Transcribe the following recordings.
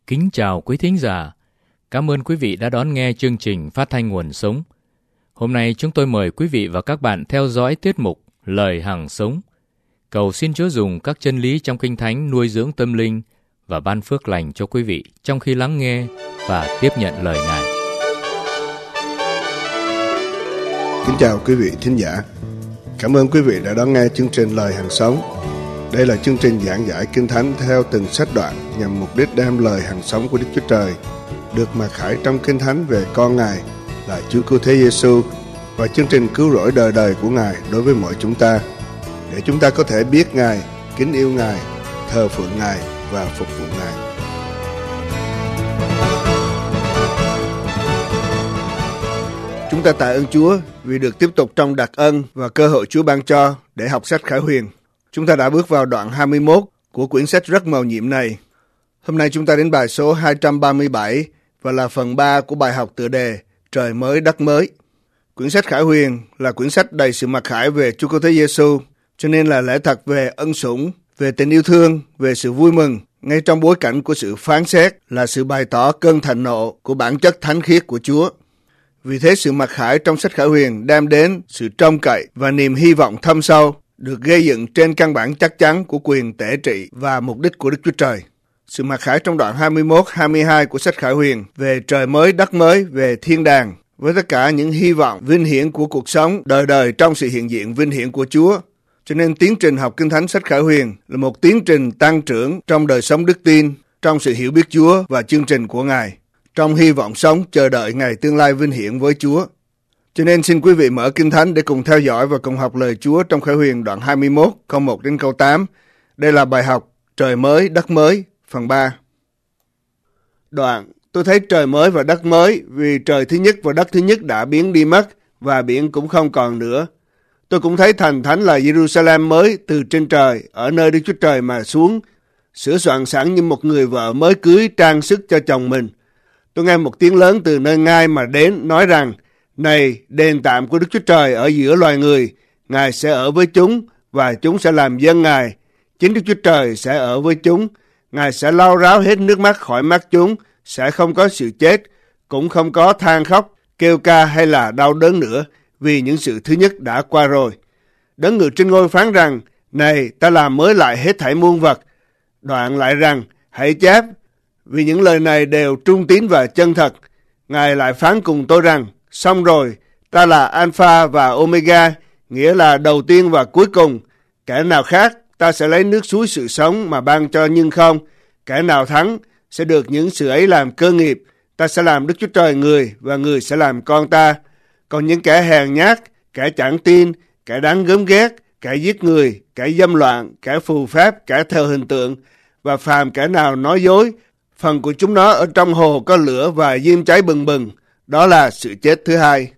Kính chào quý thính giả. Cảm ơn quý vị đã đón nghe chương trình Phát thanh Nguồn Sống. Hôm nay chúng tôi mời quý vị và các bạn theo dõi tiết mục Lời Hằng Sống. Cầu xin Chúa dùng các chân lý trong Kinh Thánh nuôi dưỡng tâm linh và ban phước lành cho quý vị trong khi lắng nghe và tiếp nhận lời Ngài. Kính chào quý vị thính giả. Cảm ơn quý vị đã đón nghe chương trình Lời Hằng Sống. Đây là chương trình giảng giải Kinh Thánh theo từng sách đoạn nhằm mục đích đem lời hằng sống của Đức Chúa Trời được mặc khải trong Kinh Thánh về con Ngài là Chúa Cứu Thế Giêsu và chương trình cứu rỗi đời đời của Ngài đối với mọi chúng ta, để chúng ta có thể biết Ngài, kính yêu Ngài, thờ phượng Ngài và phục vụ Ngài. Chúng ta tạ ơn Chúa vì được tiếp tục trong đặc ân và cơ hội Chúa ban cho để học sách Khải Huyền. Chúng ta đã bước vào đoạn 21 của quyển sách rất mầu nhiệm này. Hôm nay chúng ta đến bài số 237 và là phần 3 của bài học tựa đề Trời mới đất mới. Quyển sách Khải Huyền là quyển sách đầy sự mặc khải về Chúa Cứu Thế Giêsu, cho nên là lẽ thật về ân sủng, về tình yêu thương, về sự vui mừng, ngay trong bối cảnh của sự phán xét là sự bày tỏ cơn thịnh nộ của bản chất thánh khiết của Chúa. Vì thế sự mặc khải trong sách Khải Huyền đem đến sự trông cậy và niềm hy vọng thâm sâu, được gây dựng trên căn bản chắc chắn của quyền tể trị và mục đích của Đức Chúa Trời. Sự mặc khải trong đoạn 21-22 của sách Khải Huyền về trời mới đất mới, về thiên đàng, với tất cả những hy vọng vinh hiển của cuộc sống đời đời trong sự hiện diện vinh hiển của Chúa. Cho nên tiến trình học Kinh Thánh sách Khải Huyền là một tiến trình tăng trưởng trong đời sống đức tin, trong sự hiểu biết Chúa và chương trình của Ngài, trong hy vọng sống chờ đợi ngày tương lai vinh hiển với Chúa. Cho nên xin quý vị mở Kinh Thánh để cùng theo dõi và cùng học lời Chúa trong Khải Huyền đoạn 21, câu 1 đến câu 8. Đây là bài học Trời mới, đất mới, phần 3. Đoạn, tôi thấy trời mới và đất mới, vì trời thứ nhất và đất thứ nhất đã biến đi mất, và biển cũng không còn nữa. Tôi cũng thấy thành thánh là Jerusalem mới từ trên trời, ở nơi Đức Chúa Trời mà xuống, sửa soạn sẵn như một người vợ mới cưới trang sức cho chồng mình. Tôi nghe một tiếng lớn từ nơi ngai mà đến, nói rằng, này, đền tạm của Đức Chúa Trời ở giữa loài người, Ngài sẽ ở với chúng, và chúng sẽ làm dân Ngài. Chính Đức Chúa Trời sẽ ở với chúng, Ngài sẽ lau ráo hết nước mắt khỏi mắt chúng, sẽ không có sự chết, cũng không có than khóc, kêu ca hay là đau đớn nữa, vì những sự thứ nhất đã qua rồi. Đấng ngự trên ngôi phán rằng, này, ta làm mới lại hết thảy muôn vật. Đoạn lại rằng, hãy chép, vì những lời này đều trung tín và chân thật. Ngài lại phán cùng tôi rằng, xong rồi, ta là Alpha và Omega, nghĩa là đầu tiên và cuối cùng. Kẻ nào khác, ta sẽ lấy nước suối sự sống mà ban cho nhưng không. Kẻ nào thắng, sẽ được những sự ấy làm cơ nghiệp. Ta sẽ làm Đức Chúa Trời người, và người sẽ làm con ta. Còn những kẻ hèn nhát, kẻ chẳng tin, kẻ đáng gớm ghét, kẻ giết người, kẻ dâm loạn, kẻ phù phép, kẻ thờ hình tượng, và phàm kẻ nào nói dối, phần của chúng nó ở trong hồ có lửa và diêm cháy bừng bừng. Đó là sự chết thứ hai.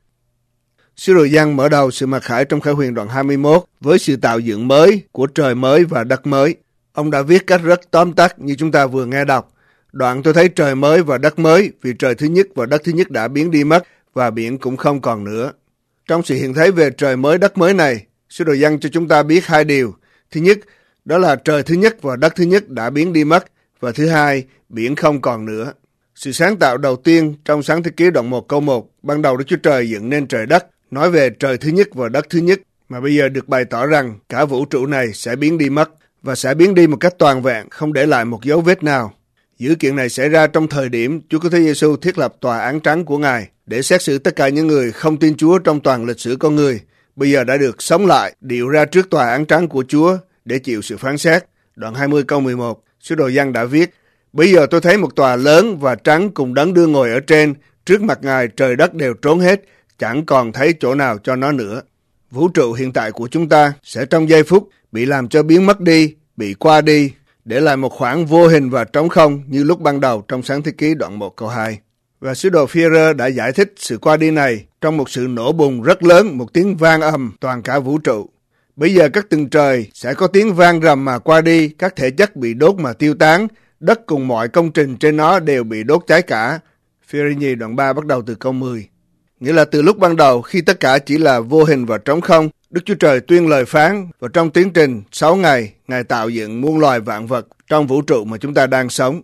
Sứ đồ Giăng mở đầu sự mặc khải trong Khải Huyền đoạn 21 với sự tạo dựng mới của trời mới và đất mới. Ông đã viết cách rất tóm tắt như chúng ta vừa nghe đọc. Đoạn tôi thấy trời mới và đất mới, vì trời thứ nhất và đất thứ nhất đã biến đi mất, và biển cũng không còn nữa. Trong sự hiện thấy về trời mới đất mới này, sứ đồ Giăng cho chúng ta biết hai điều. Thứ nhất, đó là trời thứ nhất và đất thứ nhất đã biến đi mất, và thứ hai, biển không còn nữa. Sự sáng tạo đầu tiên trong Sáng Thế Ký đoạn 1 câu 1, ban đầu Đức Chúa Trời dựng nên trời đất, nói về trời thứ nhất và đất thứ nhất, mà bây giờ được bày tỏ rằng cả vũ trụ này sẽ biến đi mất, và sẽ biến đi một cách toàn vẹn, không để lại một dấu vết nào. Dữ kiện này xảy ra trong thời điểm Chúa Cứu Thế Giêsu thiết lập tòa án trắng của Ngài để xét xử tất cả những người không tin Chúa trong toàn lịch sử con người. Bây giờ đã được sống lại, điệu ra trước tòa án trắng của Chúa để chịu sự phán xét. Đoạn 20 câu 11, sứ đồ Giăng đã viết, bây giờ tôi thấy một tòa lớn và trắng cùng đấng đương ngồi ở trên, trước mặt Ngài trời đất đều trốn hết, chẳng còn thấy chỗ nào cho nó nữa. Vũ trụ hiện tại của chúng ta sẽ trong giây phút bị làm cho biến mất đi, bị qua đi, để lại một khoảng vô hình và trống không như lúc ban đầu trong Sáng Thế Ký đoạn 1 câu 2. Và sứ đồ Phi-e-rơ đã giải thích sự qua đi này trong một sự nổ bùng rất lớn, một tiếng vang ầm toàn cả vũ trụ. Bây giờ các tầng trời sẽ có tiếng vang rầm mà qua đi, các thể chất bị đốt mà tiêu tán, đất cùng mọi công trình trên nó đều bị đốt cháy cả. Phi-e-rơ nhì đoạn 3 bắt đầu từ câu 10. Nghĩa là từ lúc ban đầu khi tất cả chỉ là vô hình và trống không, Đức Chúa Trời tuyên lời phán, và trong tiến trình 6 ngày, Ngài tạo dựng muôn loài vạn vật trong vũ trụ mà chúng ta đang sống.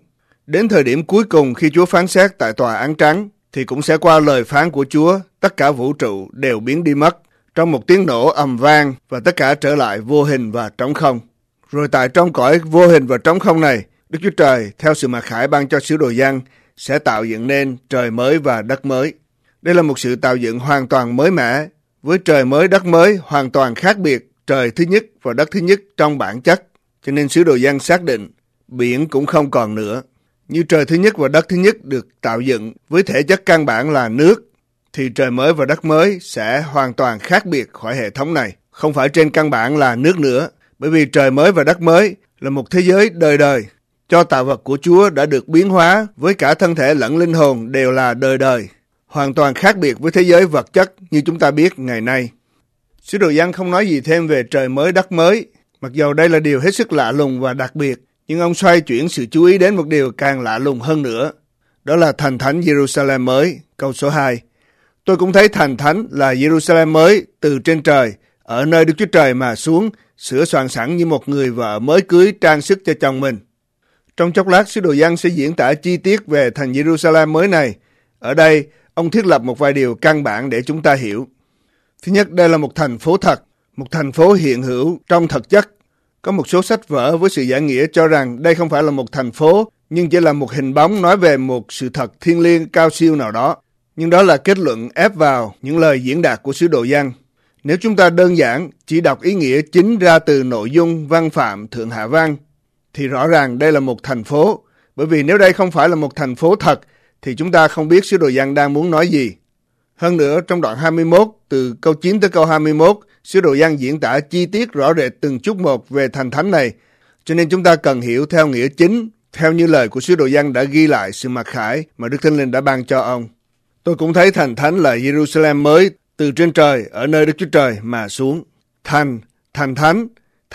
Đến thời điểm cuối cùng khi Chúa phán xét tại tòa án trắng, thì cũng sẽ qua lời phán của Chúa, tất cả vũ trụ đều biến đi mất, trong một tiếng nổ ầm vang và tất cả trở lại vô hình và trống không. Rồi tại trong cõi vô hình và trống không này, Đức Chúa Trời theo sự mặc khải ban cho sứ đồ Giăng sẽ tạo dựng nên trời mới và đất mới. Đây là một sự tạo dựng hoàn toàn mới mẻ, với trời mới đất mới hoàn toàn khác biệt trời thứ nhất và đất thứ nhất trong bản chất. Cho nên sứ đồ Giăng xác định biển cũng không còn nữa. Như trời thứ nhất và đất thứ nhất được tạo dựng với thể chất căn bản là nước, thì trời mới và đất mới sẽ hoàn toàn khác biệt khỏi hệ thống này. Không phải trên căn bản là nước nữa, bởi vì trời mới và đất mới là một thế giới đời đời. Cho tạo vật của Chúa đã được biến hóa với cả thân thể lẫn linh hồn đều là đời đời, hoàn toàn khác biệt với thế giới vật chất như chúng ta biết ngày nay. Sứ đồ Giăng không nói gì thêm về trời mới đất mới, mặc dầu đây là điều hết sức lạ lùng và đặc biệt, nhưng ông xoay chuyển sự chú ý đến một điều càng lạ lùng hơn nữa, đó là thành thánh Jerusalem mới, câu số 2. Tôi cũng thấy thành thánh là Jerusalem mới từ trên trời, ở nơi Đức Chúa Trời mà xuống, sửa soạn sẵn như một người vợ mới cưới trang sức cho chồng mình. Trong chốc lát, sứ đồ Giăng sẽ diễn tả chi tiết về thành Jerusalem mới này. Ở đây, ông thiết lập một vài điều căn bản để chúng ta hiểu. Thứ nhất, đây là một thành phố thật, một thành phố hiện hữu trong thực chất. Có một số sách vở với sự giải nghĩa cho rằng đây không phải là một thành phố, nhưng chỉ là một hình bóng nói về một sự thật thiêng liêng cao siêu nào đó. Nhưng đó là kết luận ép vào những lời diễn đạt của sứ đồ Giăng. Nếu chúng ta đơn giản chỉ đọc ý nghĩa chính ra từ nội dung văn phạm thượng hạ văn, thì rõ ràng đây là một thành phố. Bởi vì nếu đây không phải là một thành phố thật, thì chúng ta không biết sứ đồ Giăng đang muốn nói gì. Hơn nữa, trong đoạn 21, từ câu 9 tới câu 21, sứ đồ Giăng diễn tả chi tiết rõ rệt từng chút một về thành thánh này. Cho nên chúng ta cần hiểu theo nghĩa chính, theo như lời của sứ đồ Giăng đã ghi lại sự mặc khải mà Đức Thánh Linh đã ban cho ông. Tôi cũng thấy thành thánh là Jerusalem mới từ trên trời, ở nơi Đức Chúa Trời mà xuống. Thành thánh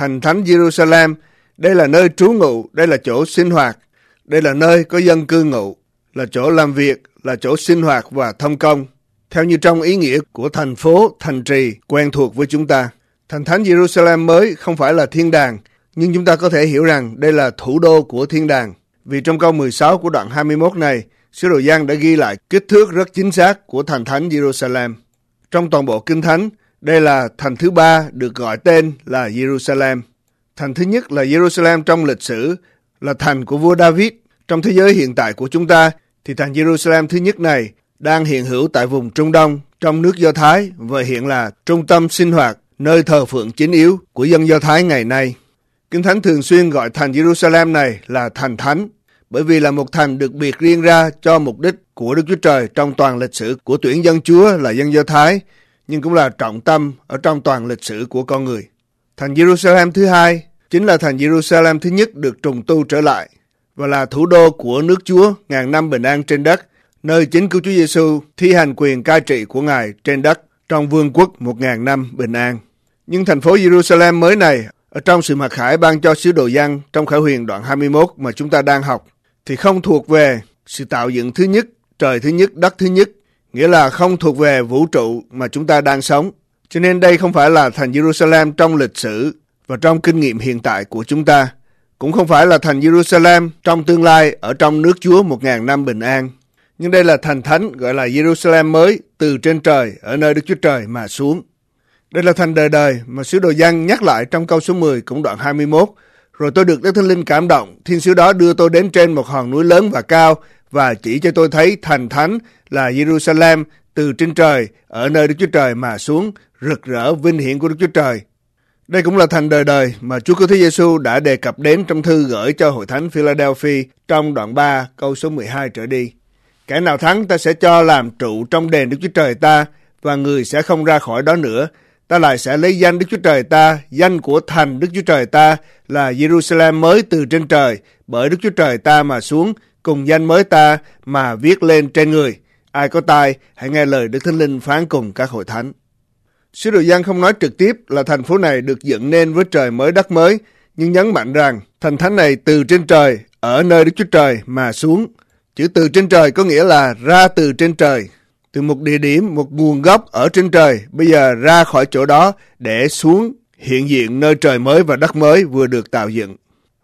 Jerusalem, đây là nơi trú ngụ, đây là chỗ sinh hoạt, đây là nơi có dân cư ngụ, là chỗ làm việc, là chỗ sinh hoạt và thông công, theo như trong ý nghĩa của thành phố, thành trì quen thuộc với chúng ta. Thành thánh Jerusalem mới không phải là thiên đàng, nhưng chúng ta có thể hiểu rằng đây là thủ đô của thiên đàng. Vì trong câu 16 của đoạn 21 này, sứ đồ Giăng đã ghi lại kích thước rất chính xác của thành thánh Jerusalem. Trong toàn bộ Kinh Thánh, đây là thành thứ ba được gọi tên là Jerusalem. Thành thứ nhất là Jerusalem trong lịch sử, là thành của vua David. Trong thế giới hiện tại của chúng ta, thì thành Jerusalem thứ nhất này đang hiện hữu tại vùng Trung Đông, trong nước Do Thái, và hiện là trung tâm sinh hoạt, nơi thờ phượng chính yếu của dân Do Thái ngày nay. Kinh Thánh thường xuyên gọi thành Jerusalem này là thành thánh, bởi vì là một thành được biệt riêng ra cho mục đích của Đức Chúa Trời trong toàn lịch sử của tuyển dân Chúa là dân Do Thái, nhưng cũng là trọng tâm ở trong toàn lịch sử của con người. Thành Jerusalem thứ hai chính là thành Jerusalem thứ nhất được trùng tu trở lại, và là thủ đô của nước Chúa ngàn năm bình an trên đất, nơi chính cứu Chúa Giêsu thi hành quyền cai trị của Ngài trên đất trong vương quốc 1000 năm bình an. Nhưng thành phố Jerusalem mới này, ở trong sự mặc khải ban cho sứ đồ Giăng trong Khải Huyền đoạn 21 mà chúng ta đang học, thì không thuộc về sự tạo dựng thứ nhất, trời thứ nhất, đất thứ nhất, nghĩa là không thuộc về vũ trụ mà chúng ta đang sống. Cho nên đây không phải là thành Jerusalem trong lịch sử và trong kinh nghiệm hiện tại của chúng ta. Cũng không phải là thành Jerusalem trong tương lai ở trong nước Chúa 1000 năm bình an. Nhưng đây là thành thánh gọi là Jerusalem mới từ trên trời, ở nơi Đức Chúa Trời mà xuống. Đây là thành đời đời mà sứ đồ Giăng nhắc lại trong câu số 10 cũng đoạn 21. Rồi tôi được Đức Thánh Linh cảm động, thiên sứ đó đưa tôi đến trên một hòn núi lớn và cao, và chỉ cho tôi thấy thành thánh là Jerusalem từ trên trời, ở nơi Đức Chúa Trời mà xuống, rực rỡ vinh hiển của Đức Chúa Trời. Đây cũng là thành đời đời mà Chúa Cứu Thế Giêsu đã đề cập đến trong thư gửi cho hội thánh Philadelphia trong đoạn 3 câu số 12 trở đi. Kẻ nào thắng ta sẽ cho làm trụ trong đền Đức Chúa Trời ta, và người sẽ không ra khỏi đó nữa. Ta lại sẽ lấy danh Đức Chúa Trời ta, danh của thành Đức Chúa Trời ta là Jerusalem mới từ trên trời, bởi Đức Chúa Trời ta mà xuống, cùng danh mới ta mà viết lên trên người. Ai có tai, hãy nghe lời Đức Thánh Linh phán cùng các hội thánh. Sứ đồ Giăng không nói trực tiếp là thành phố này được dựng nên với trời mới đất mới, nhưng nhấn mạnh rằng thành thánh này từ trên trời, ở nơi Đức Chúa Trời mà xuống. Chữ từ trên trời có nghĩa là ra từ trên trời, từ một địa điểm, một nguồn gốc ở trên trời, bây giờ ra khỏi chỗ đó để xuống hiện diện nơi trời mới và đất mới vừa được tạo dựng.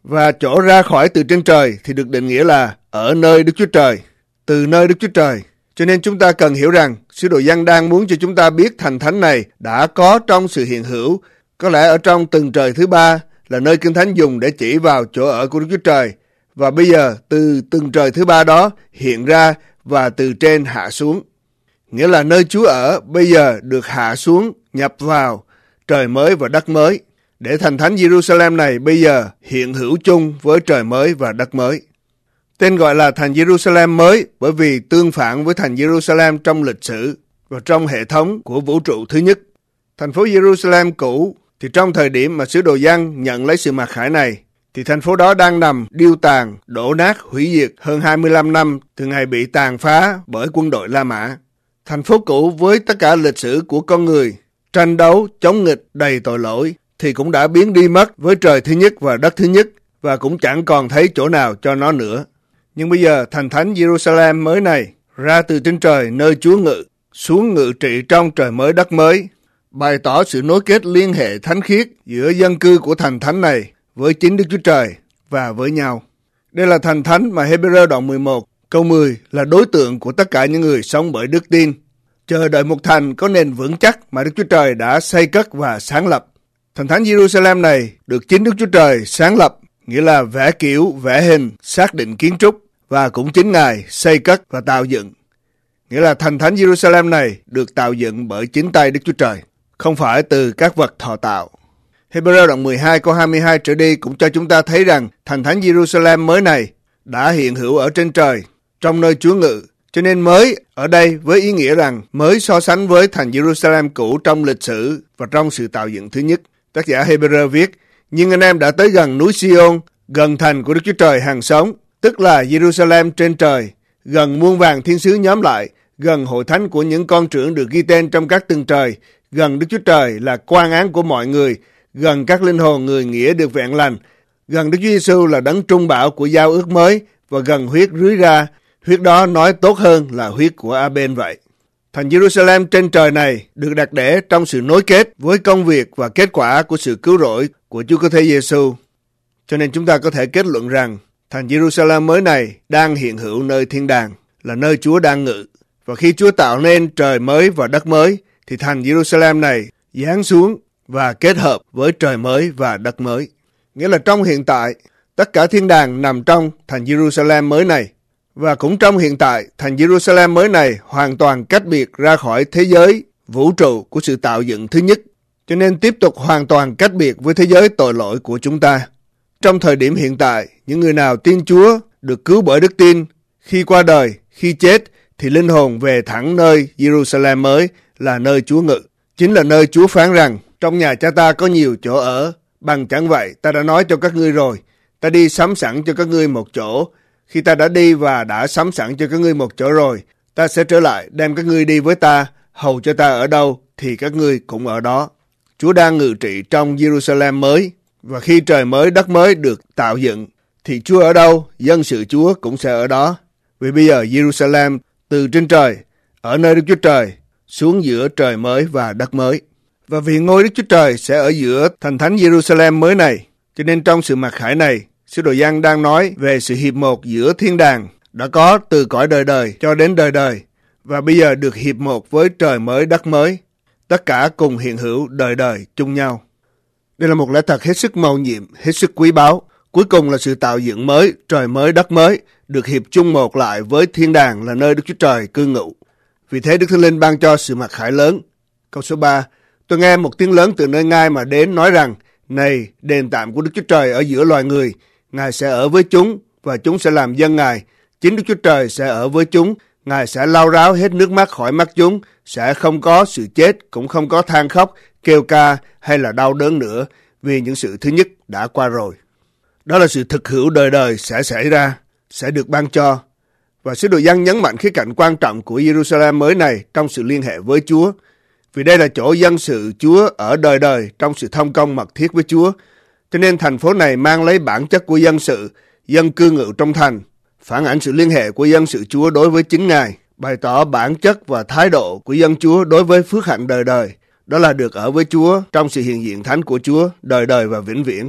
Và chỗ ra khỏi từ trên trời thì được định nghĩa là ở nơi Đức Chúa Trời, từ nơi Đức Chúa Trời. Cho nên chúng ta cần hiểu rằng sứ đồ Giăng đang muốn cho chúng ta biết thành thánh này đã có trong sự hiện hữu, có lẽ ở trong tầng trời thứ ba là nơi Kinh Thánh dùng để chỉ vào chỗ ở của Đức Chúa Trời. Và bây giờ từ tầng trời thứ ba đó hiện ra và từ trên hạ xuống. Nghĩa là nơi Chúa ở bây giờ được hạ xuống nhập vào trời mới và đất mới, để thành thánh Jerusalem này bây giờ hiện hữu chung với trời mới và đất mới. Tên gọi là thành Jerusalem mới bởi vì tương phản với thành Jerusalem trong lịch sử và trong hệ thống của vũ trụ thứ nhất. Thành phố Jerusalem cũ thì trong thời điểm mà sứ đồ Giăng nhận lấy sự mặc khải này thì thành phố đó đang nằm điêu tàn, đổ nát, hủy diệt hơn 25 năm từ ngày bị tàn phá bởi quân đội La Mã. Thành phố cũ với tất cả lịch sử của con người, tranh đấu, chống nghịch, đầy tội lỗi thì cũng đã biến đi mất với trời thứ nhất và đất thứ nhất và cũng chẳng còn thấy chỗ nào cho nó nữa. Nhưng bây giờ thành thánh Jerusalem mới này ra từ trên trời nơi Chúa ngự, xuống ngự trị trong trời mới đất mới, bày tỏ sự nối kết liên hệ thánh khiết giữa dân cư của thành thánh này với chính Đức Chúa Trời và với nhau. Đây là thành thánh mà Hebrew đoạn 11 câu 10 là đối tượng của tất cả những người sống bởi đức tin, chờ đợi một thành có nền vững chắc mà Đức Chúa Trời đã xây cất và sáng lập. Thành thánh Jerusalem này được chính Đức Chúa Trời sáng lập, nghĩa là vẽ kiểu, vẽ hình, xác định kiến trúc, và cũng chính Ngài xây cất và tạo dựng. Nghĩa là thành thánh Jerusalem này được tạo dựng bởi chính tay Đức Chúa Trời, không phải từ các vật thọ tạo. Hebrew đoạn 12 câu 22 trở đi cũng cho chúng ta thấy rằng thành thánh Jerusalem mới này đã hiện hữu ở trên trời, trong nơi Chúa ngự. Cho nên mới ở đây với ý nghĩa rằng mới so sánh với thành Jerusalem cũ trong lịch sử và trong sự tạo dựng thứ nhất. Tác giả Hebrew viết, nhưng anh em đã tới gần núi Sion, gần thành của Đức Chúa Trời hàng sống, tức là Jerusalem trên trời, gần muôn vàn thiên sứ nhóm lại, gần hội thánh của những con trưởng được ghi tên trong các tầng trời, gần Đức Chúa Trời là quan án của mọi người, gần các linh hồn người nghĩa được vẹn lành, gần Đức Chúa Giêsu là đấng trung bảo của giao ước mới, và gần huyết rưới ra, huyết đó nói tốt hơn là huyết của A-bên vậy. Thành Jerusalem trên trời này được đặt để trong sự nối kết với công việc và kết quả của sự cứu rỗi của Chúa Cứu Thế Giêsu. Cho nên chúng ta có thể kết luận rằng thành Jerusalem mới này đang hiện hữu nơi thiên đàng, là nơi Chúa đang ngự. Và khi Chúa tạo nên trời mới và đất mới, thì thành Jerusalem này giáng xuống và kết hợp với trời mới và đất mới. Nghĩa là trong hiện tại, tất cả thiên đàng nằm trong thành Jerusalem mới này. Và cũng trong hiện tại, thành Jerusalem mới này hoàn toàn cách biệt ra khỏi thế giới vũ trụ của sự tạo dựng thứ nhất, cho nên tiếp tục hoàn toàn cách biệt với thế giới tội lỗi của chúng ta. Trong thời điểm hiện tại, những người nào tin Chúa được cứu bởi đức tin, khi qua đời, khi chết, thì linh hồn về thẳng nơi Jerusalem mới là nơi Chúa ngự. Chính là nơi Chúa phán rằng, trong nhà cha ta có nhiều chỗ ở, bằng chẳng vậy ta đã nói cho các ngươi rồi, ta đi sắm sẵn cho các ngươi một chỗ. Khi ta đã đi và đã sắm sẵn cho các ngươi một chỗ rồi, ta sẽ trở lại đem các ngươi đi với ta, hầu cho ta ở đâu thì các ngươi cũng ở đó. Chúa đang ngự trị trong Jerusalem mới, và khi trời mới đất mới được tạo dựng, thì Chúa ở đâu, dân sự Chúa cũng sẽ ở đó. Vì bây giờ Jerusalem từ trên trời, ở nơi Đức Chúa Trời, xuống giữa trời mới và đất mới. Và vì ngôi Đức Chúa Trời sẽ ở giữa thành thánh Jerusalem mới này, cho nên trong sự mặc khải này, sứ đồ Giăng đang nói về sự hiệp một giữa thiên đàng đã có từ cõi đời đời cho đến đời đời, và bây giờ được hiệp một với trời mới đất mới, tất cả cùng hiện hữu đời đời chung nhau. Đây là một lẽ thật hết sức mầu nhiệm, hết sức quý báu. Cuối cùng là sự tạo dựng mới, trời mới đất mới, được hiệp chung một lại với thiên đàng là nơi Đức Chúa Trời cư ngụ. Vì thế Đức Thánh Linh ban cho sự mặc khải lớn. Câu số 3, tôi nghe một tiếng lớn từ nơi ngai mà đến nói rằng, này, đền tạm của Đức Chúa Trời ở giữa loài người, Ngài sẽ ở với chúng, và chúng sẽ làm dân Ngài. Chính Đức Chúa Trời sẽ ở với chúng, Ngài sẽ lau ráo hết nước mắt khỏi mắt chúng, sẽ không có sự chết, cũng không có than khóc, kêu ca hay là đau đớn nữa, vì những sự thứ nhất đã qua rồi. Đó là sự thực hữu đời đời sẽ xảy ra, sẽ được ban cho. Và sứ đồ Giăng nhấn mạnh khía cạnh quan trọng của Jerusalem mới này trong sự liên hệ với Chúa. Vì đây là chỗ dân sự Chúa ở đời đời trong sự thông công mật thiết với Chúa. Cho nên thành phố này mang lấy bản chất của dân sự, dân cư ngụ trong thành, phản ảnh sự liên hệ của dân sự Chúa đối với chính Ngài, bày tỏ bản chất và thái độ của dân Chúa đối với phước hạnh đời đời. Đó là được ở với Chúa trong sự hiện diện thánh của Chúa đời đời và vĩnh viễn.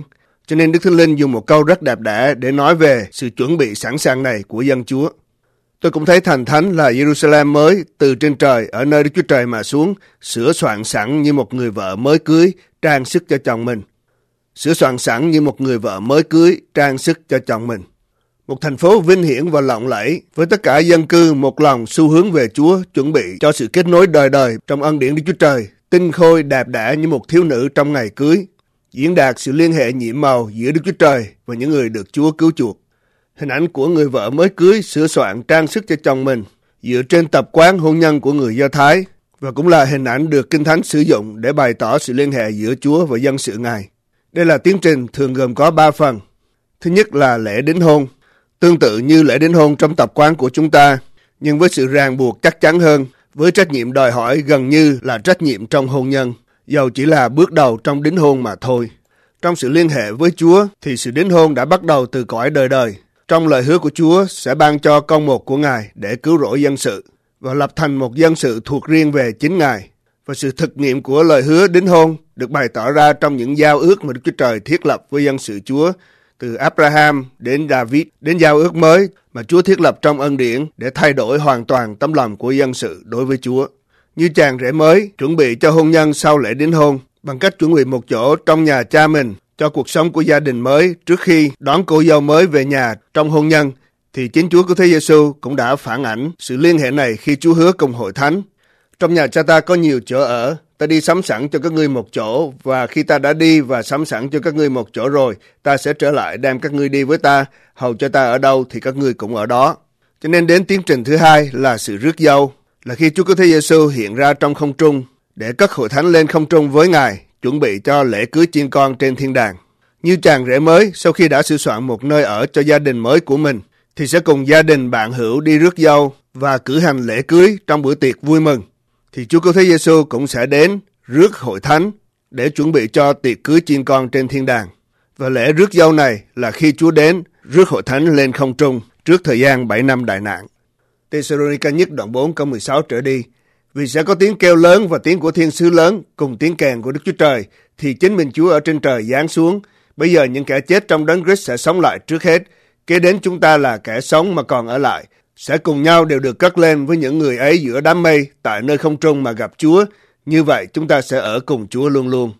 Cho nên Đức Thánh Linh dùng một câu rất đẹp đẽ để nói về sự chuẩn bị sẵn sàng này của dân Chúa. Tôi cũng thấy thành thánh là Jerusalem mới từ trên trời ở nơi Đức Chúa Trời mà xuống, sửa soạn sẵn như một người vợ mới cưới trang sức cho chồng mình. Sửa soạn sẵn như một người vợ mới cưới trang sức cho chồng mình. Một thành phố vinh hiển và lộng lẫy với tất cả dân cư một lòng xu hướng về Chúa, chuẩn bị cho sự kết nối đời đời trong ân điển Đức Chúa Trời, tinh khôi đẹp đẽ như một thiếu nữ trong ngày cưới, diễn đạt sự liên hệ nhiệm màu giữa Đức Chúa Trời và những người được Chúa cứu chuộc. Hình ảnh của người vợ mới cưới sửa soạn trang sức cho chồng mình dựa trên tập quán hôn nhân của người Do Thái, và cũng là hình ảnh được Kinh Thánh sử dụng để bày tỏ sự liên hệ giữa Chúa và dân sự Ngài. Đây là tiến trình thường gồm có 3 phần. Thứ nhất là lễ đính hôn, tương tự như lễ đính hôn trong tập quán của chúng ta, nhưng với sự ràng buộc chắc chắn hơn, với trách nhiệm đòi hỏi gần như là trách nhiệm trong hôn nhân, dầu chỉ là bước đầu trong đính hôn mà thôi. Trong sự liên hệ với Chúa thì sự đính hôn đã bắt đầu từ cõi đời đời. Trong lời hứa của Chúa sẽ ban cho con một của Ngài để cứu rỗi dân sự và lập thành một dân sự thuộc riêng về chính Ngài. Và sự thực nghiệm của lời hứa đính hôn được bày tỏ ra trong những giao ước mà Đức Chúa Trời thiết lập với dân sự Chúa, từ Abraham đến David, đến giao ước mới mà Chúa thiết lập trong ân điển để thay đổi hoàn toàn tấm lòng của dân sự đối với Chúa. Như chàng rể mới chuẩn bị cho hôn nhân sau lễ đính hôn bằng cách chuẩn bị một chỗ trong nhà cha mình cho cuộc sống của gia đình mới trước khi đón cô dâu mới về nhà trong hôn nhân, thì chính Chúa cứu thế Giêsu cũng đã phản ảnh sự liên hệ này khi Chúa hứa cùng hội thánh: trong nhà cha ta có nhiều chỗ ở, ta đi sắm sẵn cho các ngươi một chỗ, và khi ta đã đi và sắm sẵn cho các ngươi một chỗ rồi, ta sẽ trở lại đem các ngươi đi với ta, hầu cho ta ở đâu thì các ngươi cũng ở đó. Cho nên đến tiến trình thứ hai là sự rước dâu, là khi Chúa cứu thế Giêsu hiện ra trong không trung để cất hội thánh lên không trung với Ngài, chuẩn bị cho lễ cưới chiên con trên thiên đàng. Như chàng rể mới sau khi đã sửa soạn một nơi ở cho gia đình mới của mình, thì sẽ cùng gia đình bạn hữu đi rước dâu và cử hành lễ cưới trong bữa tiệc vui mừng. Thì Chúa cứu thế Giêsu cũng sẽ đến rước hội thánh để chuẩn bị cho tiệc cưới chiên con trên thiên đàng. Và lễ rước dâu này là khi Chúa đến rước hội thánh lên không trung trước thời gian 7 năm đại nạn. Tê-sê-rô-ni-ca nhất đoạn 4 câu 16 trở đi. Vì sẽ có tiếng kêu lớn và tiếng của thiên sứ lớn cùng tiếng kèn của Đức Chúa Trời, thì chính mình Chúa ở trên trời giáng xuống. Bây giờ những kẻ chết trong Đấng Christ sẽ sống lại trước hết. Kế đến chúng ta là kẻ sống mà còn ở lại, sẽ cùng nhau đều được cất lên với những người ấy giữa đám mây tại nơi không trung mà gặp Chúa. Như vậy chúng ta sẽ ở cùng Chúa luôn luôn.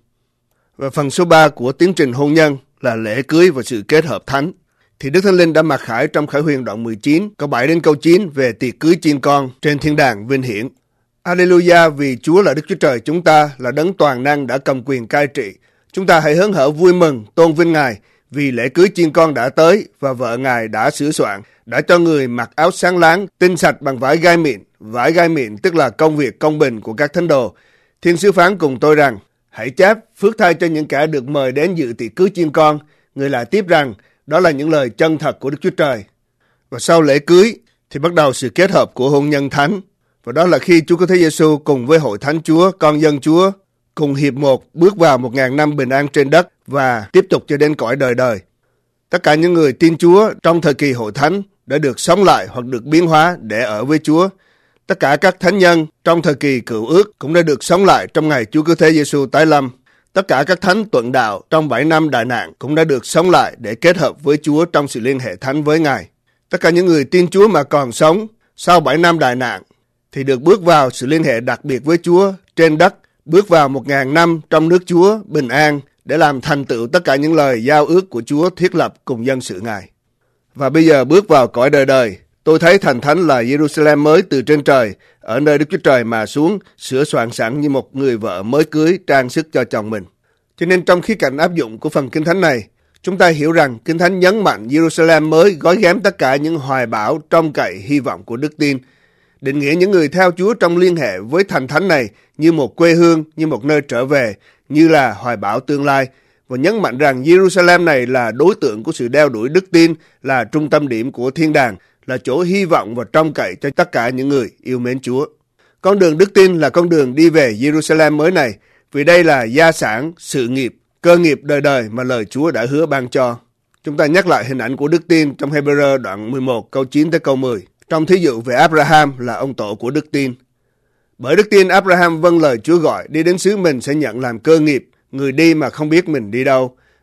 Và phần số 3 của tiến trình hôn nhân là lễ cưới và sự kết hợp thánh. Thì Đức Thánh Linh đã mặc khải trong Khải Huyền đoạn 19, câu 7 đến câu 9 về tiệc cưới chiên con trên thiên đàng vinh hiển. Alleluia, vì Chúa là Đức Chúa Trời chúng ta, là đấng toàn năng đã cầm quyền cai trị. Chúng ta hãy hớn hở vui mừng, tôn vinh Ngài, vì lễ cưới chiên con đã tới và vợ Ngài đã sửa soạn, đã cho người mặc áo sáng láng, tinh sạch bằng vải gai mịn. Vải gai mịn tức là công việc công bình của các thánh đồ. Thiên sứ phán cùng tôi rằng, hãy chép phước thay cho những kẻ được mời đến dự tiệc cưới chiên con. Người lại tiếp rằng, đó là những lời chân thật của Đức Chúa Trời. Và sau lễ cưới thì bắt đầu sự kết hợp của hôn nhân thánh. Và đó là khi Chúa cứu thế Giêsu cùng với hội thánh Chúa, con dân Chúa, cùng hiệp một bước vào 1000 năm bình an trên đất và tiếp tục cho đến cõi đời đời. Tất cả những người tin Chúa trong thời kỳ hội thánh đã được sống lại hoặc được biến hóa để ở với Chúa. Tất cả các thánh nhân trong thời kỳ cựu ước cũng đã được sống lại trong ngày Chúa cứu thế Giêsu tái lâm. Tất cả các thánh tuận đạo trong 7 năm đại nạn cũng đã được sống lại để kết hợp với Chúa trong sự liên hệ thánh với Ngài. Tất cả những người tin Chúa mà còn sống sau 7 năm đại nạn thì được bước vào sự liên hệ đặc biệt với Chúa trên đất, bước vào 1000 năm trong nước Chúa bình an để làm thành tựu tất cả những lời giao ước của Chúa thiết lập cùng dân sự Ngài. Và bây giờ bước vào cõi đời đời, tôi thấy thành thánh là Jerusalem mới từ trên trời, ở nơi Đức Chúa Trời mà xuống, sửa soạn sẵn như một người vợ mới cưới trang sức cho chồng mình. Cho nên trong khía cạnh áp dụng của phần Kinh Thánh này, chúng ta hiểu rằng Kinh Thánh nhấn mạnh Jerusalem mới gói ghém tất cả những hoài bão, trông cậy, hy vọng của đức tin. Định nghĩa những người theo Chúa trong liên hệ với thành thánh này như một quê hương, như một nơi trở về, như là hoài bão tương lai, và nhấn mạnh rằng Jerusalem này là đối tượng của sự đeo đuổi đức tin, là trung tâm điểm của thiên đàng, là chỗ hy vọng và trông cậy cho tất cả những người yêu mến Chúa. Con đường đức tin là con đường đi về Jerusalem mới này, vì đây là gia sản, sự nghiệp, cơ nghiệp đời đời mà lời Chúa đã hứa ban cho. Chúng ta nhắc lại hình ảnh của đức tin trong Hebrew đoạn 11 câu 9 tới câu 10. Trong thí dụ về Abraham là ông tổ của đức tin. Bởi đức tin Abraham vâng lời Chúa gọi, đi đến xứ mình sẽ nhận làm cơ nghiệp, người đi mà không biết mình đi đâu.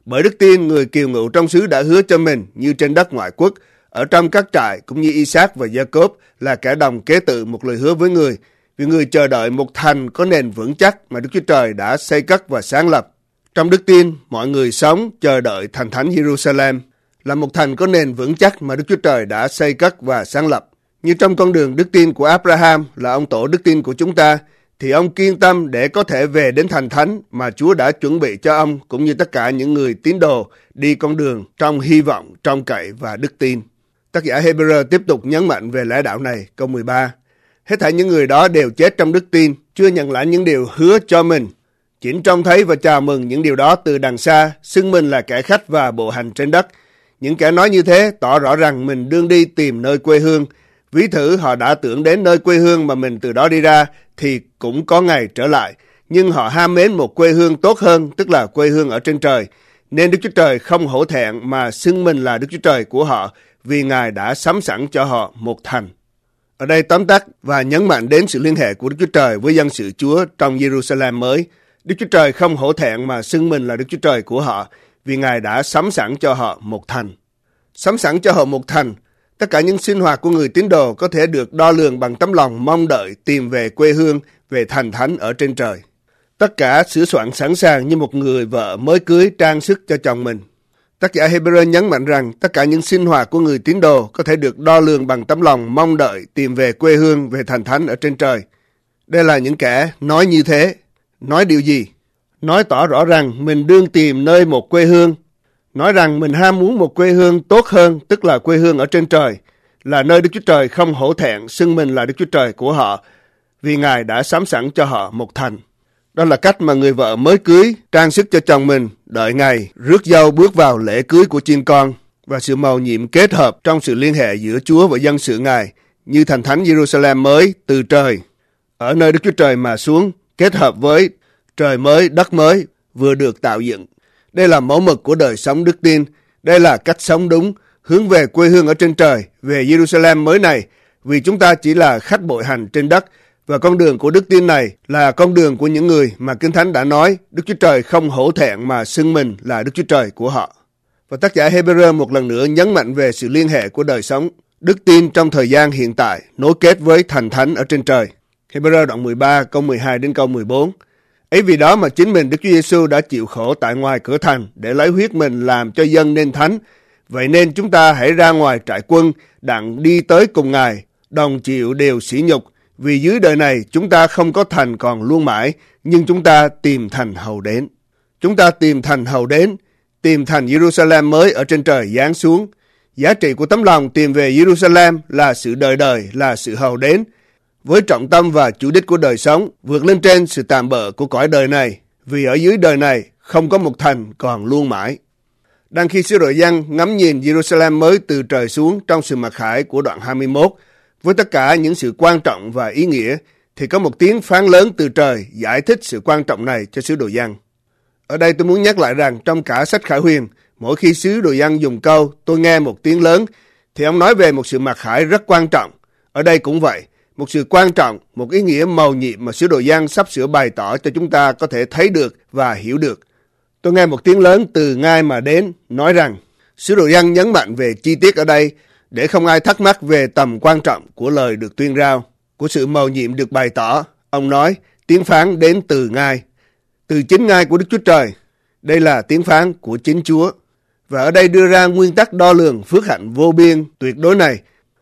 Bởi đức tin, người kiều ngụ trong xứ đã hứa cho mình như trên đất ngoại quốc, ở trong các trại cũng như Isaac và Jacob là kẻ đồng kế tự một lời hứa với người, vì người chờ đợi một thành có nền vững chắc mà Đức Chúa Trời đã xây cất và sáng lập. Trong đức tin, mọi người sống chờ đợi thành thánh Jerusalem là một thành có nền vững chắc mà Đức Chúa Trời đã xây cất và sáng lập. Như trong con đường đức tin của Abraham là ông tổ đức tin của chúng ta, thì ông kiên tâm để có thể về đến thành thánh mà Chúa đã chuẩn bị cho ông, cũng như tất cả những người tín đồ đi con đường trong hy vọng, trông cậy và đức tin. Tác giả Hebrew tiếp tục nhấn mạnh về lẽ đạo này, câu 13. Hết thảy những người đó đều chết trong đức tin, chưa nhận lại những điều hứa cho mình, chỉ trông thấy và chào mừng những điều đó từ đằng xa, xưng mình là kẻ khách và bộ hành trên đất. Những kẻ nói như thế tỏ rõ rằng mình đương đi tìm nơi quê hương. Ví thử họ đã tưởng đến nơi quê hương mà mình từ đó đi ra thì cũng có ngày trở lại. Nhưng họ ham mến một quê hương tốt hơn, tức là quê hương ở trên trời. Nên Đức Chúa Trời không hổ thẹn mà xưng mình là Đức Chúa Trời của họ, vì Ngài đã sắm sẵn cho họ một thành. Ở đây tóm tắt và nhấn mạnh đến sự liên hệ của Đức Chúa Trời với dân sự Chúa trong Jerusalem mới. Đức Chúa Trời không hổ thẹn mà xưng mình là Đức Chúa Trời của họ, vì Ngài đã sắm sẵn cho họ một thành. Sắm sẵn cho họ một thành, tất cả những sinh hoạt của người tín đồ có thể được đo lường bằng tấm lòng mong đợi tìm về quê hương, về thành thánh ở trên trời. Tất cả sửa soạn sẵn sàng như một người vợ mới cưới trang sức cho chồng mình. Tác giả Hebrew nhấn mạnh rằng tất cả những sinh hoạt của người tín đồ có thể được đo lường bằng tấm lòng mong đợi tìm về quê hương, về thành thánh ở trên trời. Đây là những kẻ nói như thế. Nói điều gì? Nói tỏ rõ rằng mình đương tìm nơi một quê hương. Nói rằng mình ham muốn một quê hương tốt hơn, tức là quê hương ở trên trời, là nơi Đức Chúa Trời không hổ thẹn xưng mình là Đức Chúa Trời của họ, vì Ngài đã sắm sẵn cho họ một thành. Đó là cách mà người vợ mới cưới trang sức cho chồng mình, đợi ngày rước dâu bước vào lễ cưới của chiên con, và sự mầu nhiệm kết hợp trong sự liên hệ giữa Chúa và dân sự Ngài, như thành thánh Jerusalem mới từ trời, ở nơi Đức Chúa Trời mà xuống, kết hợp với trời mới, đất mới vừa được tạo dựng. Đây là mẫu mực của đời sống đức tin. Đây là cách sống đúng, hướng về quê hương ở trên trời, về Jerusalem mới này, vì chúng ta chỉ là khách bội hành trên đất, và con đường của đức tin này là con đường của những người mà Kinh Thánh đã nói Đức Chúa Trời không hổ thẹn mà xưng mình là Đức Chúa Trời của họ. Và tác giả Hebrew một lần nữa nhấn mạnh về sự liên hệ của đời sống đức tin trong thời gian hiện tại nối kết với thành thánh ở trên trời. Hebrew đoạn 13 câu 12 đến câu 14. Ấy vì đó mà chính mình Đức Chúa Giêsu đã chịu khổ tại ngoài cửa thành để lấy huyết mình làm cho dân nên thánh. Vậy nên chúng ta hãy ra ngoài trại quân đặng đi tới cùng Ngài, đồng chịu đều sỉ nhục, vì dưới đời này chúng ta không có thành còn luôn mãi, nhưng chúng ta tìm thành hầu đến. Chúng ta tìm thành hầu đến, tìm thành Jerusalem mới ở trên trời giáng xuống. Giá trị của tấm lòng tìm về Jerusalem là sự đời đời, là sự hầu đến, với trọng tâm và chủ đích của đời sống vượt lên trên sự tạm bợ của cõi đời này, vì ở dưới đời này không có một thành còn luôn mãi. Đang khi sứ đồ Giăng ngắm nhìn Jerusalem mới từ trời xuống trong sự mặc khải của đoạn 21, với tất cả những sự quan trọng và ý nghĩa, thì có một tiếng phán lớn từ trời giải thích sự quan trọng này cho sứ đồ Giăng. Ở đây tôi muốn nhắc lại rằng trong cả sách Khải Huyền, mỗi khi sứ đồ Giăng dùng câu tôi nghe một tiếng lớn, thì ông nói về một sự mặc khải rất quan trọng. Ở đây cũng vậy, một sự quan trọng, một ý nghĩa mầu nhiệm mà sứ đồ Giăng sắp sửa bày tỏ cho chúng ta có thể thấy được và hiểu được. Tôi nghe một tiếng lớn từ ngai mà đến, nói rằng sứ đồ Giăng nhấn mạnh về chi tiết ở đây để không ai thắc mắc về tầm quan trọng của lời được tuyên rao, của sự mầu nhiệm được bày tỏ. Ông nói tiếng phán đến từ ngai, từ chính ngai của Đức Chúa Trời. Đây là tiếng phán của chính Chúa. Và ở đây đưa ra nguyên tắc đo lường phước hạnh vô biên tuyệt đối này.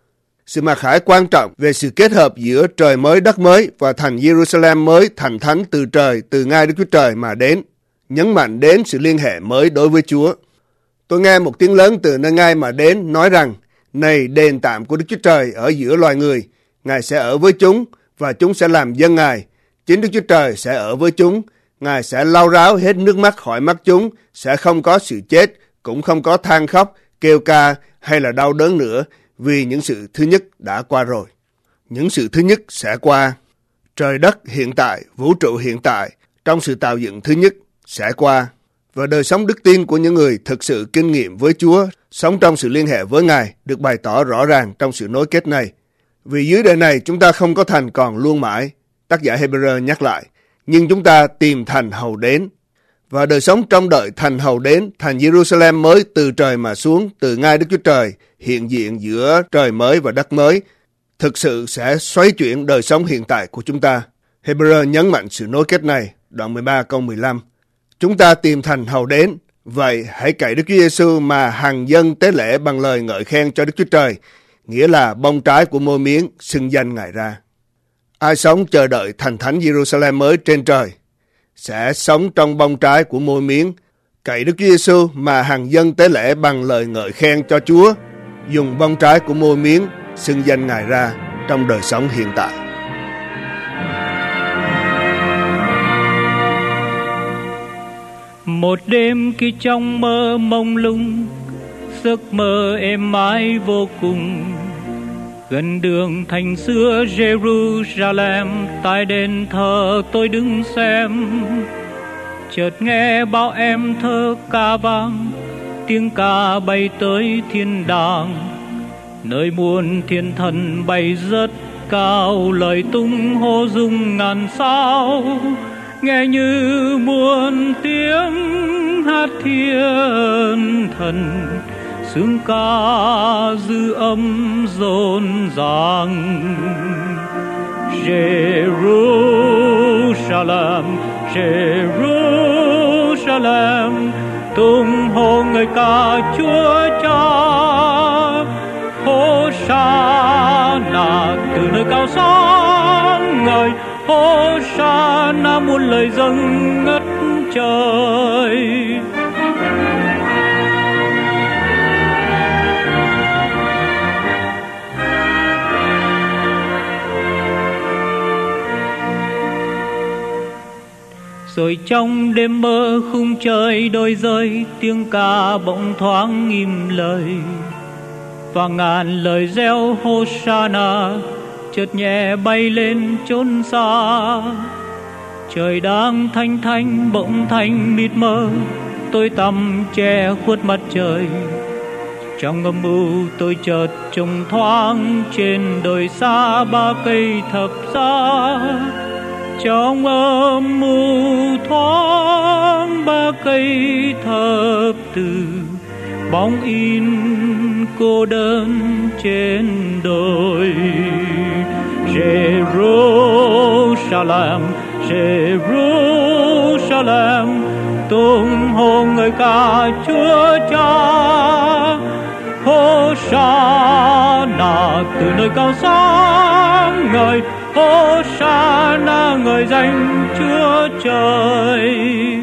Sự mặc khải quan trọng về sự kết hợp giữa trời mới đất mới và thành Jerusalem mới thành thánh từ trời, từ ngai Đức Chúa Trời mà đến, nhấn mạnh đến sự liên hệ mới đối với Chúa. Tôi nghe một tiếng lớn từ nơi ngai mà đến nói rằng, này đền tạm của Đức Chúa Trời ở giữa loài người, Ngài sẽ ở với chúng và chúng sẽ làm dân Ngài. Chính Đức Chúa Trời sẽ ở với chúng, Ngài sẽ lau ráo hết nước mắt khỏi mắt chúng, sẽ không có sự chết, cũng không có than khóc, kêu ca hay là đau đớn nữa, vì những sự thứ nhất đã qua rồi. Những sự thứ nhất sẽ qua. Trời đất hiện tại, vũ trụ hiện tại, trong sự tạo dựng thứ nhất sẽ qua. Và đời sống đức tin của những người thực sự kinh nghiệm với Chúa, sống trong sự liên hệ với Ngài, được bày tỏ rõ ràng trong sự nối kết này. Vì dưới đời này chúng ta không có thành còn luôn mãi, tác giả Hebrew nhắc lại, nhưng chúng ta tìm thành hầu đến. và đời sống trong đợi thành hầu đến, thành Jerusalem mới từ trời mà xuống, từ ngai Đức Chúa Trời, hiện diện giữa trời mới và đất mới, thực sự sẽ xoay chuyển đời sống hiện tại của chúng ta. Hebrew nhấn mạnh sự nối kết này, đoạn 13 câu 15. Chúng ta tìm thành hầu đến, vậy hãy cậy Đức Chúa Giêsu mà hằng dân tế lễ bằng lời ngợi khen cho Đức Chúa Trời, nghĩa là bông trái của môi miếng xưng danh Ngài ra. Ai sống chờ đợi thành thánh Jerusalem mới trên trời sẽ sống trong bông trái của môi miếng, cậy Đức Chúa Giêsu mà hằng dân tế lễ bằng lời ngợi khen cho Chúa, dùng bông trái của môi miếng xưng danh Ngài ra trong đời sống hiện tại. Một đêm khi trong mơ mông lung, giấc mơ êm ái vô cùng, gần đường thành xưa Jerusalem, tại đền thờ tôi đứng xem, chợt nghe bao em thơ ca vang, tiếng ca bay tới thiên đàng, nơi muôn thiên thần bay rất cao, lời tung hô rung ngàn sao, nghe như muôn tiếng hát thiên thần, sướng ca dư âm rộn ràng. Jerusalem, Jerusalem, tung hô ngợi ca Chúa Cha. Hosanna từ nơi cao sáng ngời, Hosanna muôn lời dâng ngất trời. Rồi trong đêm mơ khung trời đôi rơi, tiếng ca bỗng thoáng im lời, và ngàn lời reo Hosanna chợt nhẹ bay lên chốn xa. Trời đang thanh thanh bỗng thanh mịt mờ, tôi tăm che khuất mặt trời. Trong âm mưu tôi chợt trông thoáng trên đồi xa ba cây thập giá. Trong âm mưu thoáng ba cây thập tử, bóng in cô đơn trên đồi. Jerusalem, Jerusalem, tung hô ngợi ca Chúa Cha. Hosanna từ nơi cao sáng ngời, Hosanna ngợi danh Chúa Trời.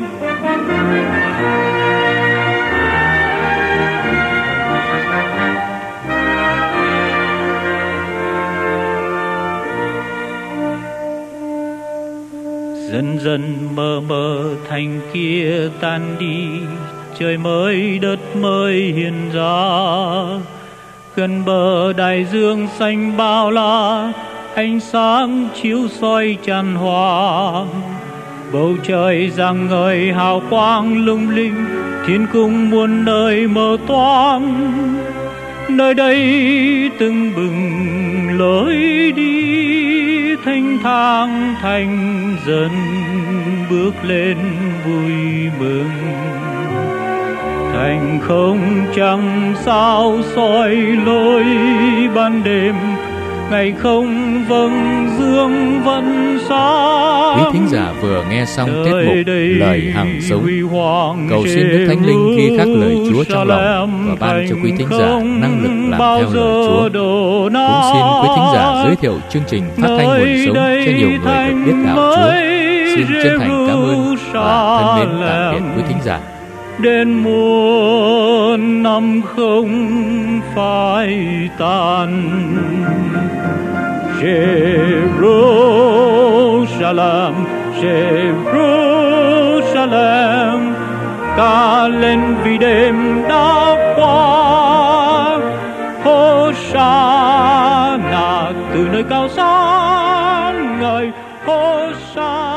Dần dần mờ mờ thành kia tan đi, trời mới đất mới hiện ra. Gần bờ đại dương xanh bao la, ánh sáng chiếu soi tràn hòa. Bầu trời rạng ngời hào quang lung linh, thiên cung muôn nơi mờ toang. Nơi đây tưng bừng lối đi thanh thang thành dần, bước lên vui mừng. Thành không trăng sao soi lối ban đêm, ngày không vầng dương vẫn sáng. Quý thính giả vừa nghe xong tiết mục Lời Hằng Sống. Cầu xin Đức Thánh Linh ghi khắc lời Chúa trong lòng và ban cho quý thính giả năng lực làm theo lời Chúa. Cũng xin quý thính giả giới thiệu chương trình phát thanh nguồn sống cho nhiều người được biết đạo Chúa. Xin chân thành cảm ơn và thân mến tạm biệt quý thính giả. Đến muôn năm không phai tàn. Jerusalem, Jerusalem, ca lên vì đêm đã qua. Hosanna từ nơi cao sáng ngời, Hosanna